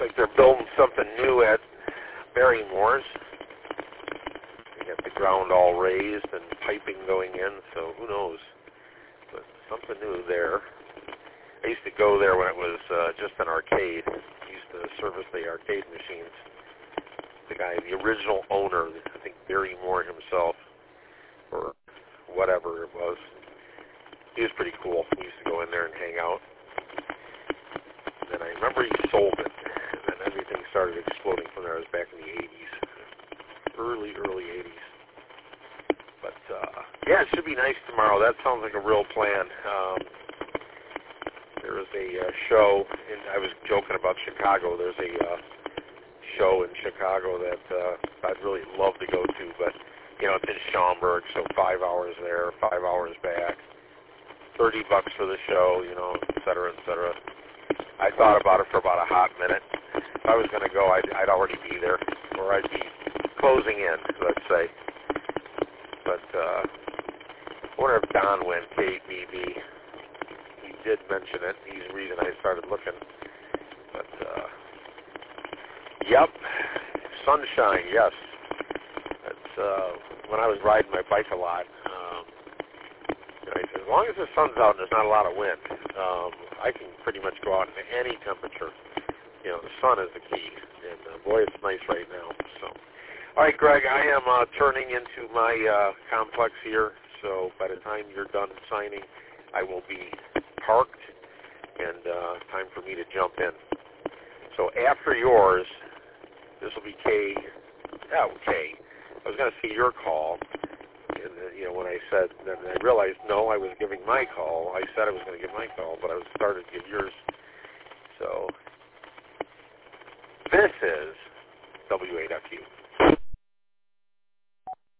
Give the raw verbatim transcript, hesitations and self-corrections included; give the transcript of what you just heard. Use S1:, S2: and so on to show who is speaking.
S1: like they're building something new at Barrymore's. They got the ground all raised and piping going in, so who knows. But something new there. I used to go there when it was uh, just an arcade. I used to service the arcade machines. The guy, the original owner, I think Barry Moore himself, or whatever it was, he was pretty cool. We used to go in there and hang out. And then I remember he sold it, and then everything started exploding from there. It was back in the eighties, early, early eighties. But, uh, yeah, it should be nice tomorrow. That sounds like a real plan. Um, there is a uh, show, and I was joking about Chicago. There's a uh, show in Chicago that uh, I'd really love to go to, but, you know, it's in Schaumburg, so five hours there, five hours back, thirty bucks for the show, you know, et cetera, et cetera. I thought about it for about a hot minute. If I was going to go, I'd, I'd already be there, or I'd be closing in, let's say. But uh, I wonder if Don went, K B B. He did mention it. He's the reason I started looking. But, uh, yep, sunshine, yes. That's uh, when I was riding my bike a lot. Um, you know, as long as the sun's out and there's not a lot of wind, um, I can pretty much go out in any temperature. You know, the sun is the key. And, uh, boy, it's nice right now. So, all right, Greg, I am uh, turning into my uh, complex here. So by the time you're done signing, I will be parked and uh, time for me to jump in. So after yours, this will be K. Oh, K. I was going to see your call, and uh, you know when I said, then I realized no, I was giving my call. I said I was going to give my call, but I was started to give yours. So this is W A W.